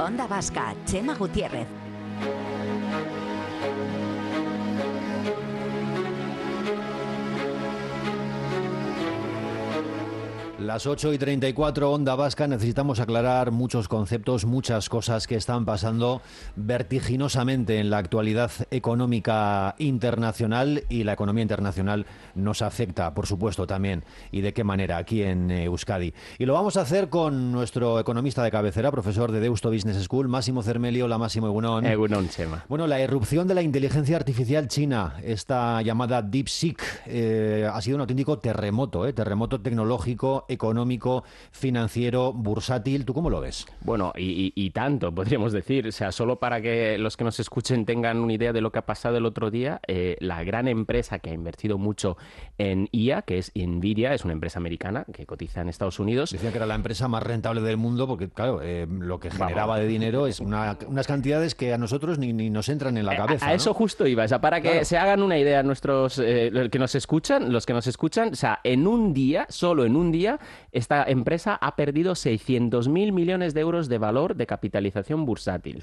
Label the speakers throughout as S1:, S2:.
S1: Onda Vasca, Chema Gutiérrez.
S2: Las 8:34, Onda Vasca. Necesitamos aclarar muchos conceptos, muchas cosas que están pasando vertiginosamente en la actualidad económica internacional, y la economía internacional nos afecta, por supuesto, también. ¿Y de qué manera? Aquí en Euskadi. Y lo vamos a hacer con nuestro economista de cabecera, profesor de Deusto Business School, Máximo Cermelli. Hola, Máximo, egunon.
S3: Egunon, Chema.
S2: Bueno, la irrupción de la inteligencia artificial china, esta llamada DeepSeek, ha sido un auténtico terremoto, terremoto tecnológico, económico, financiero, bursátil. ¿Tú cómo lo ves?
S3: Bueno, y tanto, podríamos decir. O sea, solo para que los que nos escuchen tengan una idea de lo que ha pasado el otro día, la gran empresa que ha invertido mucho en IA, que es Nvidia, es una empresa americana que cotiza en Estados Unidos.
S2: Decía que era la empresa más rentable del mundo porque, claro, lo que generaba de dinero es unas cantidades que a nosotros ni nos entran en la cabeza.
S3: A eso justo iba. O sea, para que se hagan una idea nuestros los que nos escuchan, o sea, en un día, solo en un día, esta empresa ha perdido 600.000 millones de euros de valor de capitalización bursátil.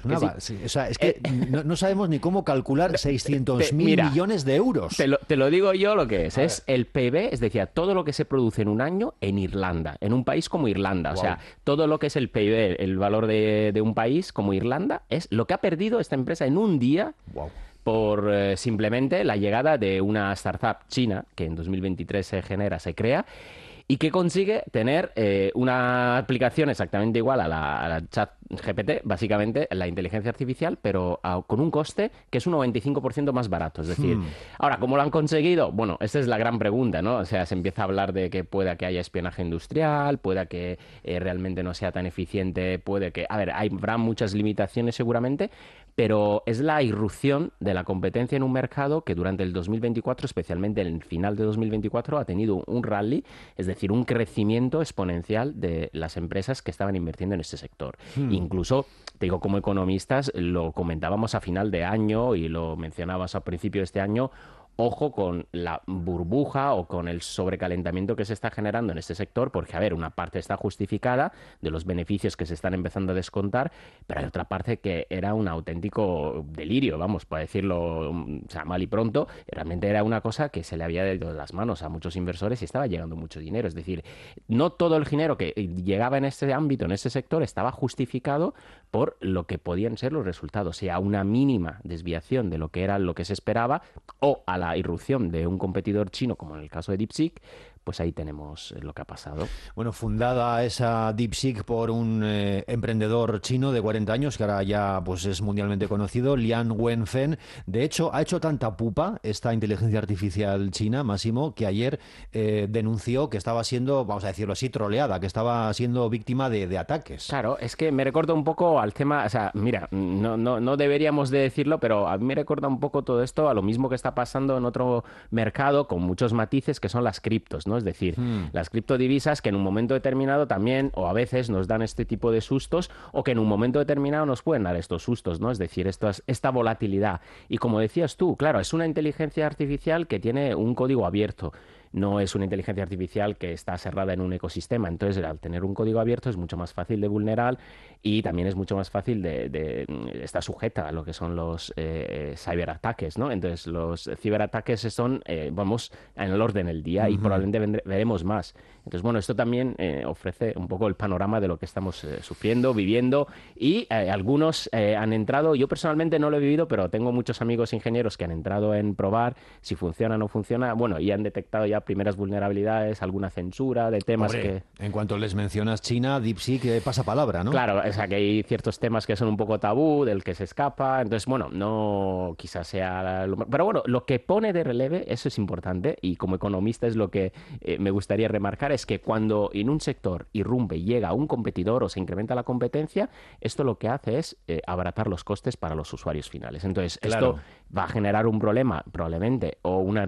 S2: Es que no sabemos ni cómo calcular 600.000 millones de euros.
S3: Te lo digo yo lo que es el PIB, es decir, todo lo que se produce en un año en Irlanda, en un país como Irlanda. Wow. O sea, todo lo que es el PIB, el valor de un país como Irlanda, es lo que ha perdido esta empresa en un día. Wow. Por simplemente la llegada de una startup china que en 2023 se crea, y que consigue tener una aplicación exactamente igual a la ChatGPT, básicamente la inteligencia artificial, pero con un coste que es un 95% más barato. Es decir, ahora, ¿cómo lo han conseguido? Bueno, esta es la gran pregunta, ¿no? O sea, se empieza a hablar de que pueda que haya espionaje industrial, pueda que realmente no sea tan eficiente, puede que... A ver, habrá muchas limitaciones seguramente, pero es la irrupción de la competencia en un mercado que durante el 2024, especialmente en el final de 2024, ha tenido un rally, es decir, un crecimiento exponencial de las empresas que estaban invirtiendo en este sector. Incluso, te digo, como economistas, lo comentábamos a final de año y lo mencionabas al principio de este año. Ojo con la burbuja o con el sobrecalentamiento que se está generando en este sector, porque, a ver, una parte está justificada de los beneficios que se están empezando a descontar, pero hay otra parte que era un auténtico delirio, vamos, para decirlo, o sea, mal y pronto. Realmente era una cosa que se le había ido de las manos a muchos inversores y estaba llegando mucho dinero. Es decir, no todo el dinero que llegaba en este ámbito, en este sector, estaba justificado por lo que podían ser los resultados, sea una mínima desviación de lo que era lo que se esperaba, o a la irrupción de un competidor chino, como en el caso de DeepSeek. Pues ahí tenemos lo que ha pasado.
S2: Bueno, fundada esa DeepSeek por un emprendedor chino de 40 años, que ahora ya pues es mundialmente conocido, Lian Wenfen. De hecho, ha hecho tanta pupa esta inteligencia artificial china, Máximo, que ayer denunció que estaba siendo, vamos a decirlo así, troleada, que estaba siendo víctima de ataques.
S3: Claro, es que me recuerda un poco al tema, o sea, mira, no deberíamos de decirlo, pero a mí me recuerda un poco todo esto a lo mismo que está pasando en otro mercado con muchos matices, que son las criptos, ¿no? Es decir, las criptodivisas que en un momento determinado también, o a veces, nos dan este tipo de sustos, o que en un momento determinado nos pueden dar estos sustos, ¿no? Es decir, esta volatilidad. Y como decías tú, claro, es una inteligencia artificial que tiene un código abierto. No es una inteligencia artificial que está cerrada en un ecosistema. Entonces, al tener un código abierto es mucho más fácil de vulnerar, y también es mucho más fácil está sujeta a lo que son los ciberataques, ¿no? Entonces, los ciberataques son, vamos, en el orden del día, y probablemente veremos más. Entonces, bueno, esto también ofrece un poco el panorama de lo que estamos sufriendo, viviendo, y algunos han entrado. Yo personalmente no lo he vivido, pero tengo muchos amigos ingenieros que han entrado en probar si funciona o no funciona, bueno, y han detectado ya primeras vulnerabilidades, alguna censura de temas.
S2: Hombre, en cuanto les mencionas China, DeepSeek pasa palabra, ¿no?
S3: Claro, o sea, que hay ciertos temas que son un poco tabú, del que se escapa. Entonces, bueno, no quizás sea... Pero bueno, lo que pone de relieve, eso es importante, y como economista es lo que me gustaría remarcar, es que cuando en un sector irrumpe y llega un competidor o se incrementa la competencia, esto lo que hace es abaratar los costes para los usuarios finales. Entonces, claro, esto va a generar un problema, probablemente, o una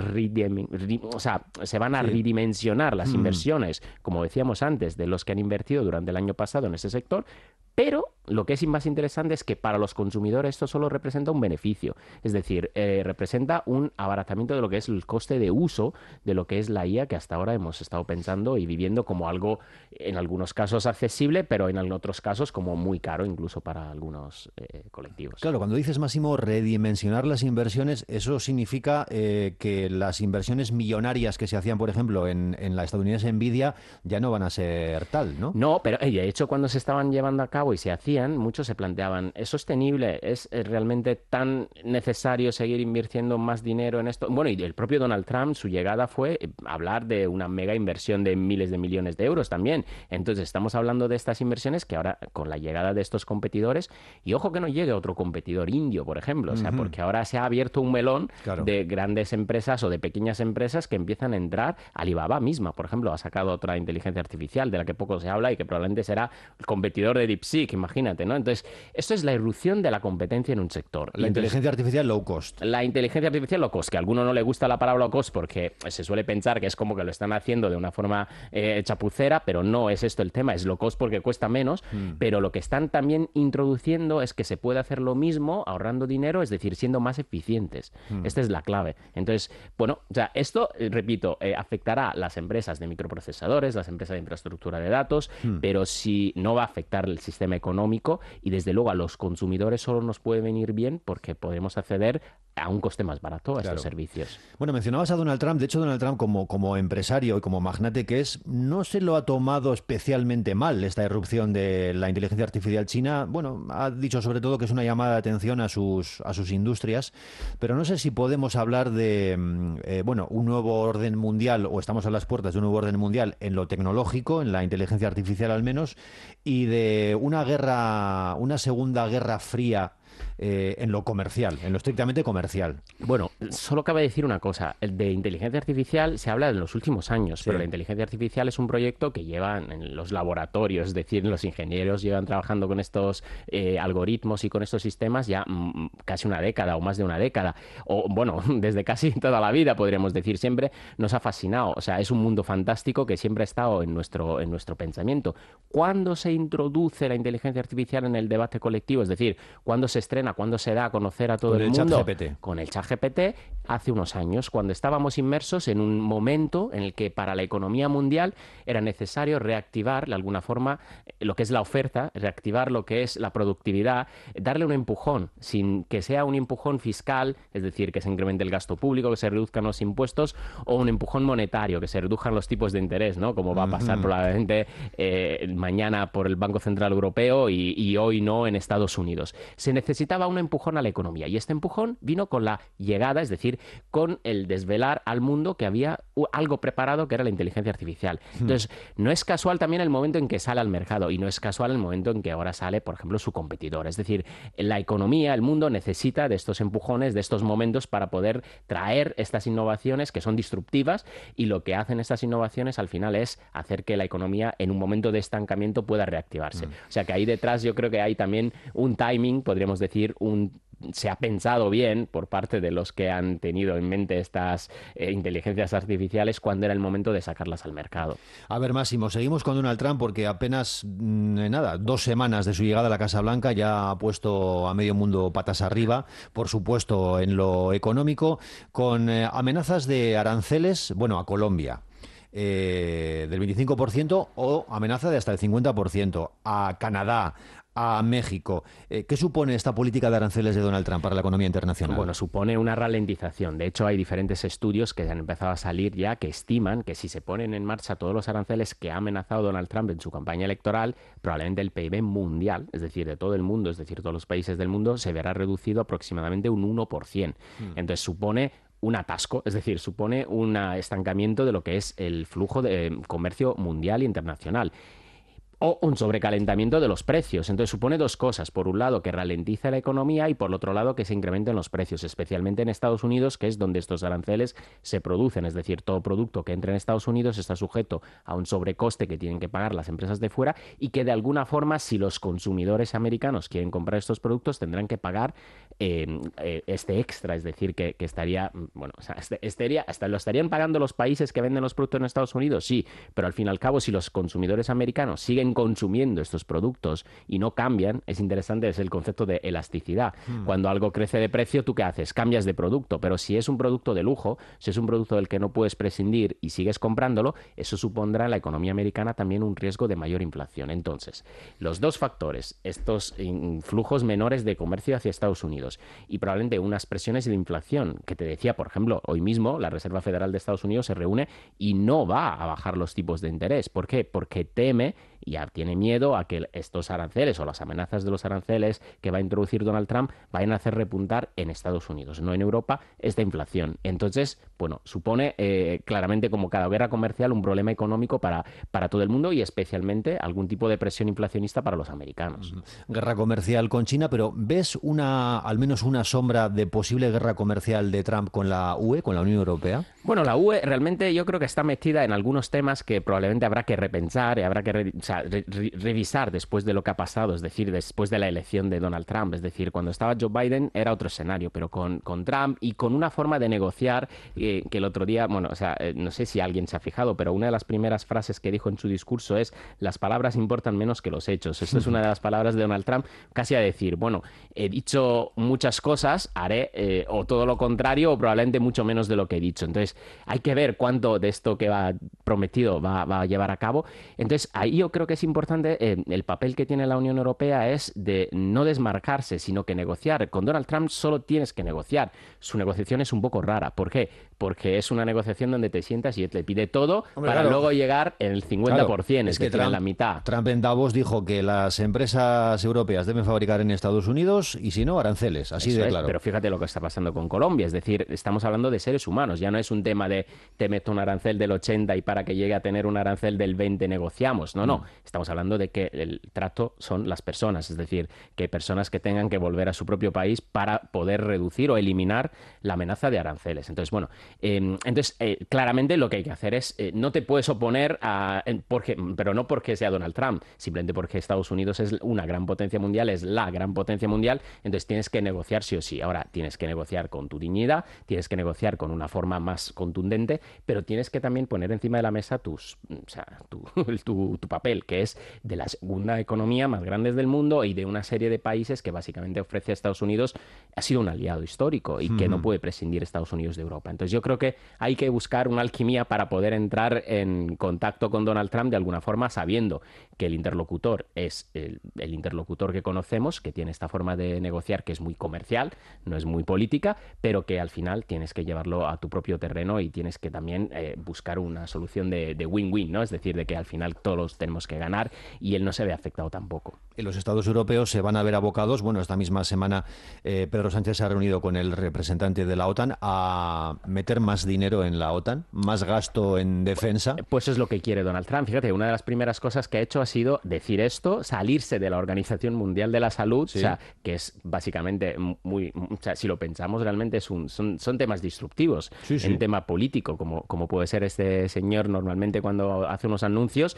S3: o sea, se van a redimensionar las inversiones, como decíamos antes, de los que han invertido durante el año pasado en ese sector, Pero lo que es más interesante es que para los consumidores esto solo representa un beneficio. Es decir, representa un abaratamiento de lo que es el coste de uso de lo que es la IA, que hasta ahora hemos estado pensando y viviendo como algo, en algunos casos accesible, pero en otros casos como muy caro, incluso para algunos colectivos.
S2: Claro, cuando dices, Máximo, redimensionar las inversiones, eso significa que las inversiones millonarias que se hacían, por ejemplo, en la estadounidense Nvidia, ya no van a ser tal, ¿no?
S3: No, pero de hecho cuando se estaban llevando a cabo y se hacían, muchos se planteaban, ¿es sostenible? ¿Es realmente tan necesario seguir invirtiendo más dinero en esto? Bueno, y el propio Donald Trump, su llegada fue hablar de una mega inversión de miles de millones de euros también. Entonces estamos hablando de estas inversiones que ahora, con la llegada de estos competidores, y ojo que no llegue otro competidor indio, por ejemplo, o sea, porque ahora se ha abierto un melón de grandes empresas o de pequeñas empresas que empiezan a entrar. Alibaba misma, por ejemplo, ha sacado otra inteligencia artificial de la que poco se habla y que probablemente será el competidor de DeepSeek, imagínate, ¿no? Entonces, esto es la irrupción de la competencia en un sector.
S2: La inteligencia artificial low cost.
S3: La inteligencia artificial low cost, que a alguno no le gusta la palabra low cost porque se suele pensar que es como que lo están haciendo de una forma chapucera, pero no es esto el tema, es low cost porque cuesta menos, pero lo que están también introduciendo es que se puede hacer lo mismo ahorrando dinero, es decir, siendo más eficientes. Esta es la clave. Entonces, bueno, o sea, esto, repito, afectará a las empresas de microprocesadores, las empresas de infraestructura de datos, pero si no va a afectar el sistema económico y desde luego a los consumidores solo nos puede venir bien porque podemos acceder a un coste más barato a estos servicios.
S2: Bueno, mencionabas a Donald Trump. De hecho, Donald Trump, como empresario y como magnate que es, no se lo ha tomado especialmente mal esta irrupción de la inteligencia artificial china. Bueno, ha dicho sobre todo que es una llamada de atención a sus industrias, pero no sé si podemos hablar de un nuevo orden mundial, o estamos a las puertas de un nuevo orden mundial en lo tecnológico, en la inteligencia artificial al menos, y de una segunda guerra fría en lo comercial, en lo estrictamente comercial.
S3: Bueno, solo cabe decir una cosa. El de inteligencia artificial se habla en los últimos años, pero la inteligencia artificial es un proyecto que llevan en los laboratorios, es decir, los ingenieros llevan trabajando con estos algoritmos y con estos sistemas ya casi una década o más de una década. O bueno, desde casi toda la vida, podríamos decir. Siempre nos ha fascinado. O sea, es un mundo fantástico que siempre ha estado en nuestro pensamiento. ¿Cuándo se introduce la inteligencia artificial en el debate colectivo? Es decir, ¿cuándo se estrena, cuándo se da a conocer a todo el mundo?
S2: ChatGPT.
S3: Con el ChatGPT hace unos años, cuando estábamos inmersos en un momento en el que para la economía mundial era necesario reactivar de alguna forma lo que es la oferta, reactivar lo que es la productividad, darle un empujón, sin que sea un empujón fiscal, es decir, que se incremente el gasto público, que se reduzcan los impuestos, o un empujón monetario, que se reduzcan los tipos de interés, ¿no? Como va a pasar probablemente mañana por el Banco Central Europeo y hoy no en Estados Unidos. Se necesitaba un empujón a la economía y este empujón vino con la llegada, es decir, con el desvelar al mundo que había algo preparado que era la inteligencia artificial. Entonces, no es casual también el momento en que sale al mercado y no es casual el momento en que ahora sale, por ejemplo, su competidor. Es decir, la economía, el mundo necesita de estos empujones, de estos momentos para poder traer estas innovaciones que son disruptivas y lo que hacen estas innovaciones al final es hacer que la economía en un momento de estancamiento pueda reactivarse. O sea que ahí detrás yo creo que hay también un timing, podríamos decir, se ha pensado bien por parte de los que han tenido en mente estas inteligencias artificiales cuando era el momento de sacarlas al mercado.
S2: A ver, Máximo, seguimos con Donald Trump porque apenas, 2 semanas de su llegada a la Casa Blanca ya ha puesto a medio mundo patas arriba, por supuesto en lo económico, con amenazas de aranceles, a Colombia. Del 25% o amenaza de hasta el 50%, a Canadá, a México. ¿Qué supone esta política de aranceles de Donald Trump para la economía internacional?
S3: Bueno, supone una ralentización. De hecho, hay diferentes estudios que han empezado a salir ya que estiman que si se ponen en marcha todos los aranceles que ha amenazado Donald Trump en su campaña electoral, probablemente el PIB mundial, es decir, de todo el mundo, es decir, todos los países del mundo, se verá reducido aproximadamente un 1%. Entonces, supone un atasco, es decir, supone un estancamiento de lo que es el flujo de comercio mundial e internacional. O un sobrecalentamiento de los precios. Entonces supone dos cosas. Por un lado, que ralentiza la economía y por el otro lado, que se incrementen los precios, especialmente en Estados Unidos, que es donde estos aranceles se producen. Es decir, todo producto que entre en Estados Unidos está sujeto a un sobrecoste que tienen que pagar las empresas de fuera y que de alguna forma, si los consumidores americanos quieren comprar estos productos, tendrán que pagar este extra. Es decir, que estaría, hasta lo estarían pagando los países que venden los productos en Estados Unidos, sí, pero al fin y al cabo, si los consumidores americanos siguen siguen consumiendo estos productos y no cambian, es interesante, es el concepto de elasticidad. Cuando algo crece de precio, ¿tú qué haces? Cambias de producto, pero si es un producto de lujo, si es un producto del que no puedes prescindir y sigues comprándolo, eso supondrá en la economía americana también un riesgo de mayor inflación. Entonces, los dos factores, estos flujos menores de comercio hacia Estados Unidos y probablemente unas presiones de inflación, que te decía, por ejemplo, hoy mismo la Reserva Federal de Estados Unidos se reúne y no va a bajar los tipos de interés. ¿Por qué? Porque teme y ya tiene miedo a que estos aranceles o las amenazas de los aranceles que va a introducir Donald Trump vayan a hacer repuntar en Estados Unidos, no en Europa, esta inflación. Entonces, bueno, supone claramente, como cada guerra comercial, un problema económico para todo el mundo y especialmente algún tipo de presión inflacionista para los americanos.
S2: Guerra comercial con China, pero ¿ves al menos una sombra de posible guerra comercial de Trump con la UE, con la Unión Europea?
S3: Bueno, la UE realmente yo creo que está metida en algunos temas que probablemente habrá que repensar y habrá que revisar después de lo que ha pasado, es decir, después de la elección de Donald Trump. Es decir, cuando estaba Joe Biden era otro escenario, pero con Trump y con una forma de negociar que el otro día, bueno, o sea, no sé si alguien se ha fijado, pero una de las primeras frases que dijo en su discurso es: las palabras importan menos que los hechos. Esto es una de las palabras de Donald Trump, casi a decir, bueno, he dicho muchas cosas, haré o todo lo contrario o probablemente mucho menos de lo que he dicho. Entonces, hay que ver cuánto de esto que va prometido va a llevar a cabo. Entonces, ahí yo creo que es importante, el papel que tiene la Unión Europea es de no desmarcarse, sino que negociar. Con Donald Trump solo tienes que negociar. Su negociación es un poco rara. ¿Por qué? Porque es una negociación donde te sientas y él te pide todo para luego llegar en el 50%, es decir, en la mitad.
S2: Trump en Davos dijo que las empresas europeas deben fabricar en Estados Unidos y si no, aranceles. Así de claro.
S3: Pero fíjate lo que está pasando con Colombia. Es decir, estamos hablando de seres humanos. Ya no es un tema de te meto un arancel del 80 y para que llegue a tener un arancel del 20 negociamos. No. Estamos hablando de que el trato son las personas. Es decir, que personas que tengan que volver a su propio país para poder reducir o eliminar la amenaza de aranceles. Entonces, bueno, claramente lo que hay que hacer es, no te puedes oponer pero no porque sea Donald Trump, simplemente porque Estados Unidos es una gran potencia mundial, es la gran potencia mundial, entonces tienes que negociar sí o sí. Ahora, tienes que negociar con tu dignidad, tienes que negociar con una forma más contundente, pero tienes que también poner encima de la mesa tu papel, que es de la segunda economía más grande del mundo y de una serie de países que básicamente ofrece a Estados Unidos, ha sido un aliado histórico y que no puede prescindir Estados Unidos de Europa. Entonces yo creo que hay que buscar una alquimia para poder entrar en contacto con Donald Trump de alguna forma, sabiendo que el interlocutor es el interlocutor que conocemos, que tiene esta forma de negociar que es muy comercial, no es muy política, pero que al final tienes que llevarlo a tu propio terreno y tienes que también buscar una solución de win-win, ¿no? Es decir, de que al final todos tenemos que ganar y él no se ve afectado tampoco.
S2: Los Estados europeos se van a ver abocados, bueno, esta misma semana Pedro Sánchez se ha reunido con el representante de la OTAN a meter más dinero en la OTAN, más gasto en defensa.
S3: Pues es lo que quiere Donald Trump. Fíjate, una de las primeras cosas que ha hecho ha sido decir esto, salirse de la Organización Mundial de la Salud, sí. O sea, que es básicamente o sea, si lo pensamos realmente son temas disruptivos en tema político, como puede ser este señor normalmente cuando hace unos anuncios.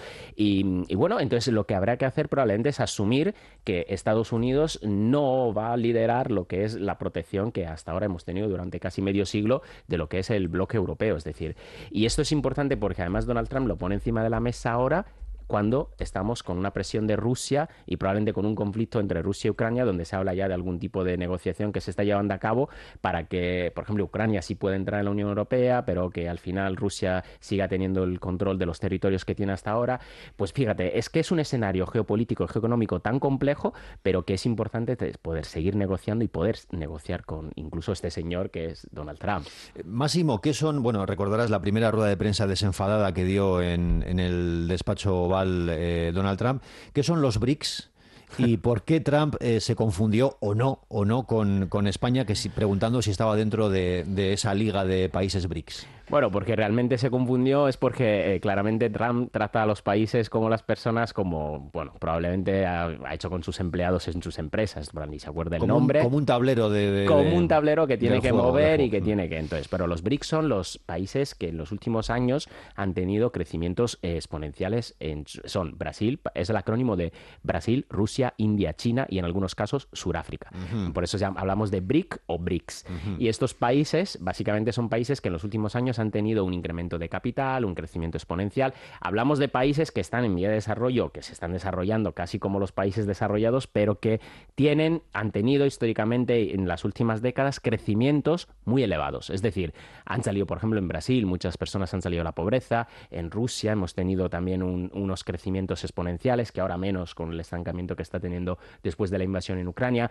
S3: Y bueno, entonces lo que habrá que hacer probablemente es asumir que Estados Unidos no va a liderar lo que es la protección que hasta ahora hemos tenido durante casi medio siglo de lo que es el bloque europeo. Es decir, y esto es importante porque además Donald Trump lo pone encima de la mesa ahora, cuando estamos con una presión de Rusia y probablemente con un conflicto entre Rusia y Ucrania, donde se habla ya de algún tipo de negociación que se está llevando a cabo para que, por ejemplo, Ucrania sí pueda entrar en la Unión Europea, pero que al final Rusia siga teniendo el control de los territorios que tiene hasta ahora. Pues fíjate, es que es un escenario geopolítico y geoeconómico tan complejo, pero que es importante poder seguir negociando y poder negociar con incluso este señor que es Donald Trump.
S2: Máximo, ¿qué son? Bueno, recordarás la primera rueda de prensa desenfadada que dio en el despacho Donald Trump. ¿Qué son los BRICS? ¿Y por qué Trump se confundió o no con España, preguntando si estaba dentro de esa liga de países BRICS?
S3: Bueno, porque realmente se confundió es porque claramente Trump trata a los países como las personas, como, bueno, probablemente ha hecho con sus empleados en sus empresas, ni se acuerda el nombre.
S2: Como un tablero
S3: un tablero que tiene que mover y que tiene que... Entonces, pero los BRICS son los países que en los últimos años han tenido crecimientos exponenciales. Son Brasil, es el acrónimo de Brasil, Rusia, Rusia, India, China y en algunos casos Suráfrica. Por eso hablamos de BRIC o BRICS. Y estos países básicamente son países que en los últimos años han tenido un incremento de capital, un crecimiento exponencial. Hablamos de países que están en vía de desarrollo, que se están desarrollando casi como los países desarrollados, pero que han tenido históricamente en las últimas décadas crecimientos muy elevados. Es decir, han salido, por ejemplo, en Brasil, muchas personas han salido de la pobreza. En Rusia hemos tenido también unos crecimientos exponenciales, que ahora menos con el estancamiento que está teniendo después de la invasión en Ucrania.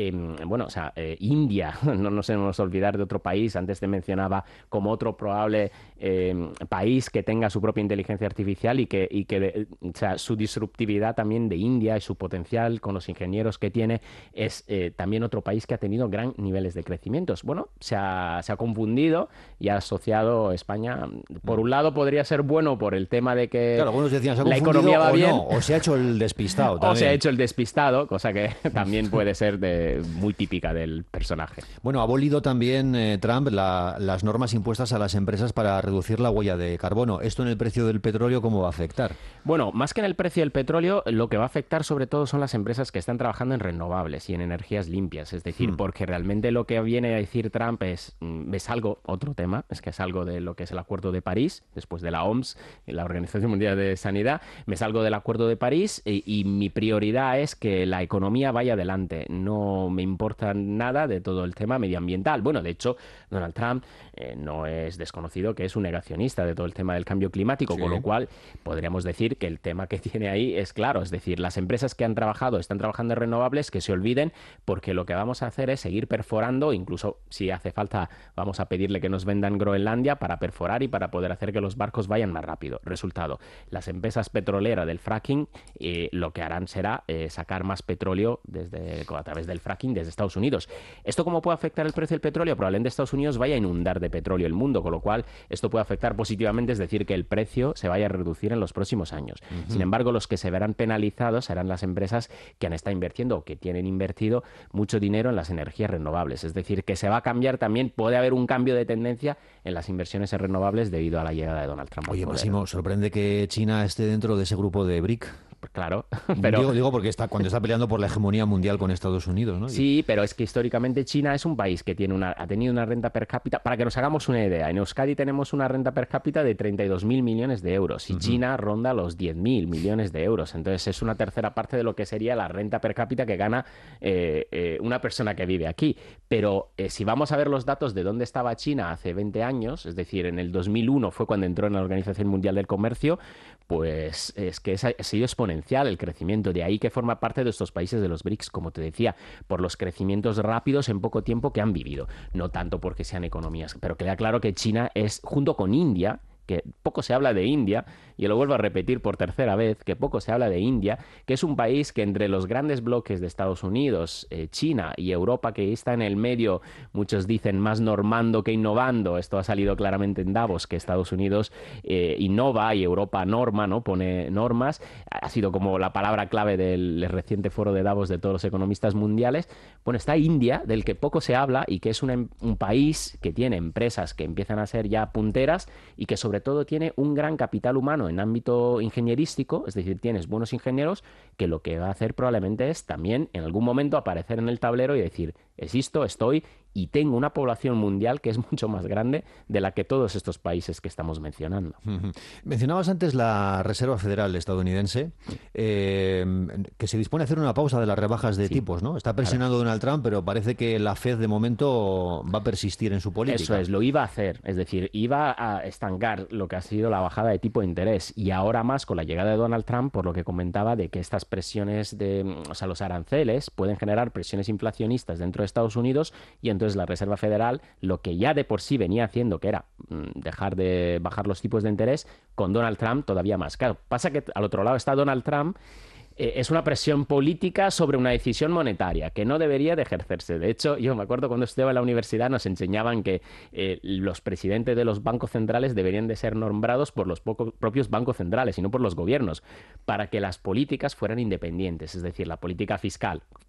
S3: India, no nos debemos olvidar de otro país. Antes te mencionaba como otro probable país que tenga su propia inteligencia artificial su disruptividad también de India y su potencial con los ingenieros que tiene es también otro país que ha tenido gran niveles de crecimientos. Bueno, se ha confundido y ha asociado España. Por un lado podría ser bueno por el tema de que
S2: claro, algunos decían, ¿se ha
S3: la economía va bien?
S2: No, o se ha hecho el despistado también.
S3: O se ha hecho el despistado, cosa que también puede ser muy típica del personaje.
S2: Bueno, ha abolido también Trump las normas impuestas a las empresas para reducir la huella de carbono. ¿Esto en el precio del petróleo cómo va a afectar?
S3: Bueno, más que en el precio del petróleo, lo que va a afectar sobre todo son las empresas que están trabajando en renovables y en energías limpias. Es decir, porque realmente lo que viene a decir Trump es algo, otro tema, es que es algo de lo que es el Acuerdo de París, después de la OMS, la Organización Mundial de Sanidad, me salgo del Acuerdo de París y mi prioridad es que la economía vaya adelante. No me importa nada de todo el tema medioambiental. Bueno, de hecho, Donald Trump no es desconocido que es un negacionista de todo el tema del cambio climático,
S2: sí.
S3: Con lo cual podríamos decir que el tema que tiene ahí es claro, es decir, las empresas que están trabajando en renovables, que se olviden, porque lo que vamos a hacer es seguir perforando, incluso si hace falta vamos a pedirle que nos vendan Groenlandia para perforar y para poder hacer que los barcos vayan más rápido. Resultado, las empresas petroleras del fracking lo que harán será sacar más petróleo a través del fracking desde Estados Unidos. ¿Esto cómo puede afectar el precio del petróleo? Probablemente Estados Unidos vaya a inundar de petróleo el mundo, con lo cual esto puede afectar positivamente, es decir, que el precio se vaya a reducir en los próximos años. Sin embargo, los que se verán penalizados serán las empresas que han estado invirtiendo o que tienen invertido mucho dinero en las energías renovables. Es decir, que se va a cambiar también, puede haber un cambio de tendencia en las inversiones en renovables debido a la llegada de Donald Trump.
S2: Oye, Máximo, sorprende que China esté dentro de ese grupo de BRIC.
S3: Claro, pero...
S2: Digo porque cuando está peleando por la hegemonía mundial con Estados Unidos, ¿no?
S3: Sí, pero es que históricamente China es un país que ha tenido una renta per cápita, para que nos hagamos una idea, en Euskadi tenemos una renta per cápita de 32.000 millones de euros y China ronda los 10.000 millones de euros. Entonces es una tercera parte de lo que sería la renta per cápita que gana una persona que vive aquí. Pero si vamos a ver los datos de dónde estaba China hace 20 años, es decir, en el 2001 fue cuando entró en la Organización Mundial del Comercio, pues es que ha sido exponencial el crecimiento. De ahí que forma parte de estos países de los BRICS, como te decía, por los crecimientos rápidos en poco tiempo que han vivido. No tanto porque sean economías, pero queda claro que China es, junto con India, que poco se habla de India, y lo vuelvo a repetir por tercera vez, que poco se habla de India, que es un país que entre los grandes bloques de Estados Unidos, China y Europa, que está en el medio, muchos dicen más normando que innovando, esto ha salido claramente en Davos, que Estados Unidos innova y Europa norma, ¿no? Pone normas, ha sido como la palabra clave del reciente foro de Davos de todos los economistas mundiales. Bueno, está India, del que poco se habla y que es un país que tiene empresas que empiezan a ser ya punteras y que sobre todo tiene un gran capital humano en ámbito ingenierístico, es decir, tienes buenos ingenieros que lo que va a hacer probablemente es también en algún momento aparecer en el tablero y decir, existo, estoy y tengo una población mundial que es mucho más grande de la que todos estos países que estamos mencionando.
S2: Mencionabas antes la Reserva Federal estadounidense, que se dispone a hacer una pausa de las rebajas de tipos, ¿no? Está presionando Donald Trump, pero parece que la Fed de momento va a persistir en su política.
S3: Eso es, lo iba a hacer, es decir, iba a estancar lo que ha sido la bajada de tipo de interés y ahora más con la llegada de Donald Trump, por lo que comentaba de que estas presiones los aranceles pueden generar presiones inflacionistas dentro de Estados Unidos y entonces la Reserva Federal, lo que ya de por sí venía haciendo, que era dejar de bajar los tipos de interés, con Donald Trump todavía más. Claro, pasa que al otro lado está Donald Trump, es una presión política sobre una decisión monetaria que no debería de ejercerse. De hecho, yo me acuerdo cuando estudiaba en la universidad nos enseñaban que los presidentes de los bancos centrales deberían de ser nombrados por los propios bancos centrales y no por los gobiernos, para que las políticas fueran independientes, es decir, la política fiscal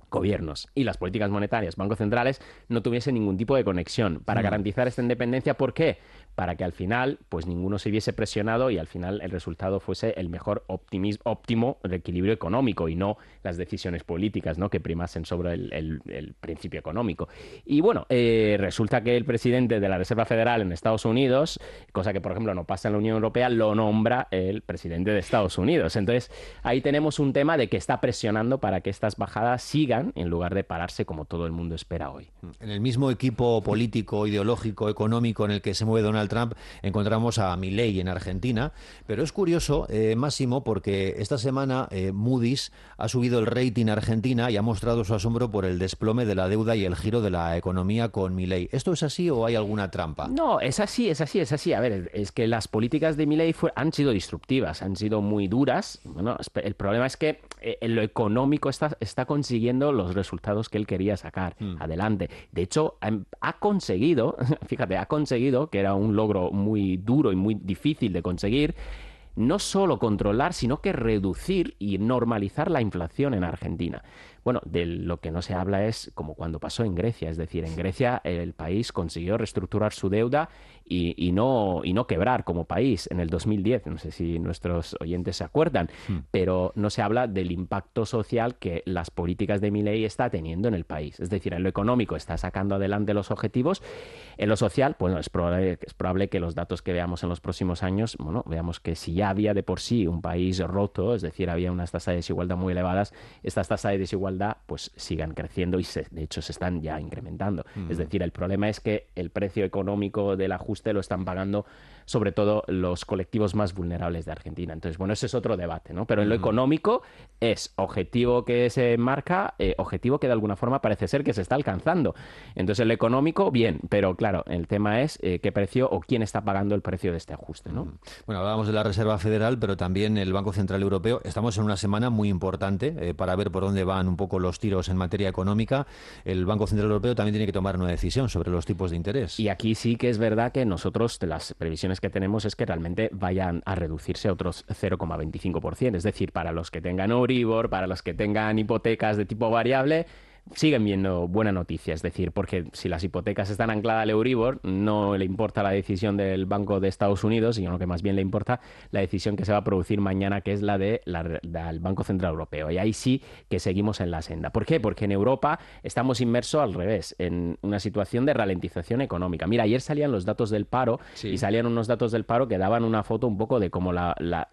S3: gobiernos y las políticas monetarias, bancos centrales, no tuviesen ningún tipo de conexión para garantizar esta independencia. ¿Por qué? Para que al final pues ninguno se viese presionado y al final el resultado fuese el mejor óptimo equilibrio económico y no las decisiones políticas, ¿no?, que primasen sobre el principio económico. Y bueno, resulta que el presidente de la Reserva Federal en Estados Unidos, cosa que por ejemplo no pasa en la Unión Europea, lo nombra el presidente de Estados Unidos. Entonces ahí tenemos un tema de que está presionando para que estas bajadas sigan en lugar de pararse como todo el mundo espera hoy.
S2: En el mismo equipo político, ideológico, económico en el que se mueve Donald Trump, encontramos a Milei en Argentina. Pero es curioso, Máximo, porque esta semana Moody's ha subido el rating a Argentina y ha mostrado su asombro por el desplome de la deuda y el giro de la economía con Milei. ¿Esto es así o hay alguna trampa?
S3: No, es así. A ver, es que las políticas de Milei han sido disruptivas, han sido muy duras. Bueno, el problema es que en lo económico está consiguiendo los resultados que él quería sacar adelante. De hecho, ha conseguido, fíjate, que era un logro muy duro y muy difícil de conseguir, no solo controlar, sino que reducir y normalizar la inflación en Argentina. Bueno, de lo que no se habla es como cuando pasó en Grecia. Es decir, en Grecia el país consiguió reestructurar su deuda y no quebrar como país en el 2010. No sé si nuestros oyentes se acuerdan, pero no se habla del impacto social que las políticas de Milei está teniendo en el país. Es decir, en lo económico está sacando adelante los objetivos. En lo social, pues es probable que los datos que veamos en los próximos años, bueno, veamos que si ya había de por sí un país roto, es decir, había unas tasas de desigualdad muy elevadas, estas tasas de desigualdad pues sigan creciendo y de hecho se están ya incrementando. Es decir, el problema es que el precio económico del ajuste lo están pagando sobre todo los colectivos más vulnerables de Argentina. Entonces, bueno, ese es otro debate, ¿no? Pero en lo económico es objetivo que se marca, objetivo que de alguna forma parece ser que se está alcanzando. Entonces, en lo económico, bien, pero claro, el tema es qué precio o quién está pagando el precio de este ajuste, ¿no?
S2: Bueno, hablábamos de la Reserva Federal, pero también el Banco Central Europeo. Estamos en una semana muy importante para ver por dónde van un poco los tiros en materia económica. El Banco Central Europeo también tiene que tomar una decisión sobre los tipos de interés.
S3: Y aquí sí que es verdad que nosotros, de las previsiones que tenemos, es que realmente vayan a reducirse a otros 0,25%. Es decir, para los que tengan Euribor, para los que tengan hipotecas de tipo variable, siguen viendo buena noticia. Es decir, porque si las hipotecas están ancladas al Euribor, no le importa la decisión del Banco de Estados Unidos, sino que más bien le importa la decisión que se va a producir mañana, que es la del Banco Central Europeo. Y ahí sí que seguimos en la senda. ¿Por qué? Porque en Europa estamos inmersos al revés, en una situación de ralentización económica. Mira, ayer salían los datos del paro y salían unos datos del paro que daban una foto un poco de como las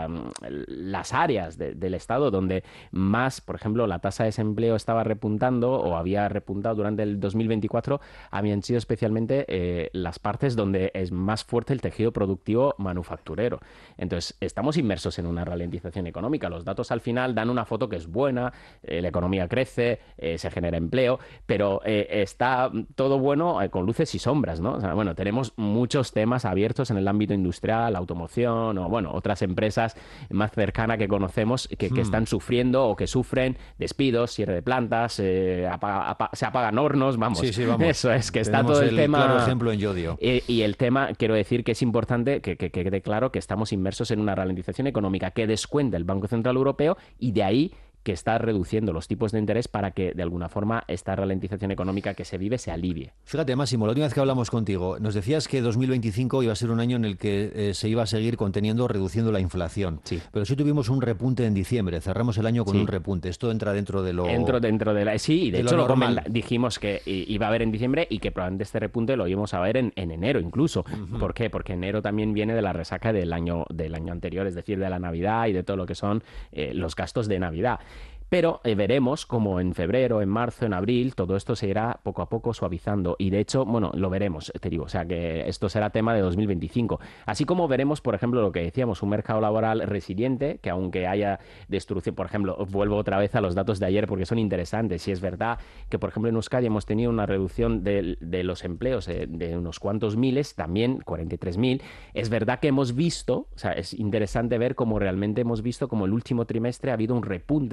S3: áreas del Estado donde más, por ejemplo, la tasa de desempleo estaba repuntando o había repuntado durante el 2024, habían sido especialmente las partes donde es más fuerte el tejido productivo manufacturero. Entonces, estamos inmersos en una ralentización económica. Los datos al final dan una foto que es buena, la economía crece, se genera empleo, pero está todo bueno con luces y sombras, ¿no? O sea, bueno, tenemos muchos temas abiertos en el ámbito industrial, automoción o, bueno, otras empresas más cercanas que conocemos que están sufriendo o que sufren despidos, cierre de plantas, se apagan hornos, vamos.
S2: Sí, vamos.
S3: Eso es, que
S2: tenemos
S3: está todo el tema.
S2: Claro ejemplo en Yodio.
S3: Y el tema, quiero decir que es importante que quede claro que estamos inmersos en una ralentización económica que descuenta el Banco Central Europeo y de ahí que está reduciendo los tipos de interés para que, de alguna forma, esta ralentización económica que se vive se alivie.
S2: Fíjate, Máximo, la última vez que hablamos contigo, nos decías que 2025 iba a ser un año en el que se iba a seguir conteniendo, reduciendo la inflación.
S3: Sí.
S2: Pero sí tuvimos un repunte en diciembre, cerramos el año con un repunte. Esto entra dentro de lo...
S3: Dentro de la... Sí, y de hecho dijimos que iba a haber en diciembre y que probablemente este repunte lo íbamos a ver en enero incluso. ¿Por qué? Porque enero también viene de la resaca del año anterior, es decir, de la Navidad y de todo lo que son los gastos de Navidad. Pero veremos como en febrero, en marzo, en abril, todo esto se irá poco a poco suavizando. Y de hecho, bueno, lo veremos, te digo. O sea, que esto será tema de 2025. Así como veremos, por ejemplo, lo que decíamos, un mercado laboral resiliente, que aunque haya destrucción, por ejemplo, vuelvo otra vez a los datos de ayer porque son interesantes. Si es verdad que, por ejemplo, en Euskadi hemos tenido una reducción de los empleos de unos cuantos miles, también 43.000. Es verdad que hemos visto, o sea, es interesante ver cómo realmente hemos visto como el último trimestre ha habido un repunte de la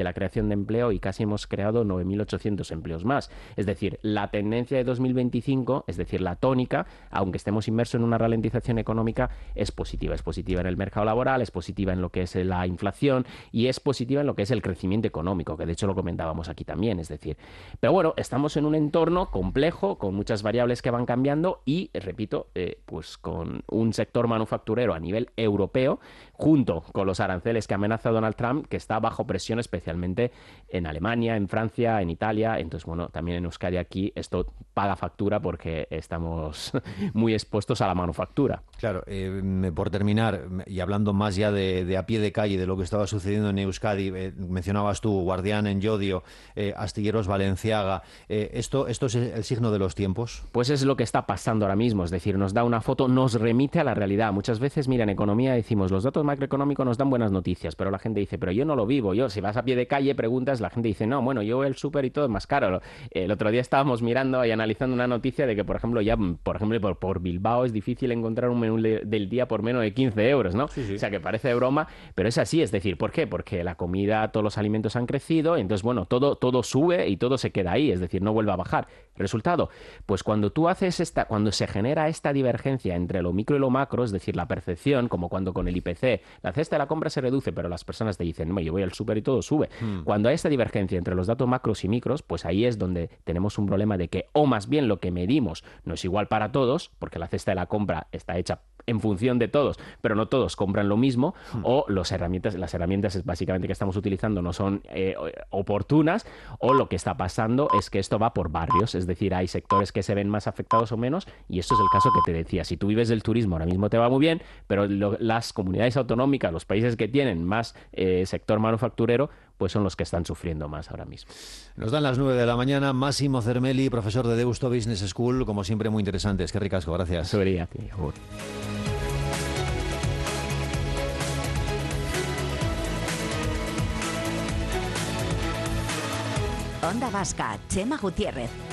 S3: la creación de empleo y casi hemos creado 9.800 empleos más. Es decir, la tendencia de 2025, es decir, la tónica, aunque estemos inmersos en una ralentización económica, es positiva. Es positiva en el mercado laboral, es positiva en lo que es la inflación y es positiva en lo que es el crecimiento económico, que de hecho lo comentábamos aquí también. Es decir, pero bueno, estamos en un entorno complejo, con muchas variables que van cambiando y, repito, pues con un sector manufacturero a nivel europeo, junto con los aranceles que amenaza Donald Trump, que está bajo presión especialmente en Alemania, en Francia, en Italia. Entonces, bueno, también en Euskadi aquí esto paga factura porque estamos muy expuestos a la manufactura.
S2: Claro, por terminar, y hablando más ya de a pie de calle, de lo que estaba sucediendo en Euskadi, mencionabas tú, Guardián en Llodio, Astilleros Balenciaga, ¿esto es el signo de los tiempos?
S3: Pues es lo que está pasando ahora mismo, es decir, nos da una foto, nos remite a la realidad. Muchas veces, mira, en economía decimos, los datos macroeconómicos nos dan buenas noticias, pero la gente dice, pero yo no lo vivo. Si vas a pie de calle, preguntas, la gente dice, no, bueno, yo el súper y todo es más caro. El otro día estábamos mirando y analizando una noticia de que, por ejemplo, por Bilbao es difícil encontrar un menú del día por menos de 15 euros, ¿no? Sí, sí. O sea, que parece de broma, pero es así. Es decir, ¿por qué? Porque la comida, todos los alimentos han crecido, entonces, bueno, todo sube y todo se queda ahí, es decir, no vuelve a bajar. ¿Resultado? Pues cuando cuando se genera esta divergencia entre lo micro y lo macro, es decir, la percepción, como cuando con el IPC, la cesta de la compra se reduce, pero las personas te dicen, no, yo voy al súper y todo sube. Cuando hay esta divergencia entre los datos macros y micros, pues ahí es donde tenemos un problema de que, o más bien lo que medimos no es igual para todos, porque la cesta de la compra está hecha en función de todos, pero no todos compran lo mismo, o las herramientas básicamente que estamos utilizando no son oportunas, o lo que está pasando es que esto va por barrios, es decir, hay sectores que se ven más afectados o menos, y esto es el caso que te decía. Si tú vives del turismo, ahora mismo te va muy bien, pero las comunidades autonómicas, los países que tienen más sector manufacturero, pues son los que están sufriendo más ahora mismo.
S2: Nos dan las 9 de la mañana. Massimo Zermeli, profesor de Deusto Business School, como siempre muy interesantes. Qué ricasco, gracias.
S1: Onda Vasca, Chema Gutiérrez.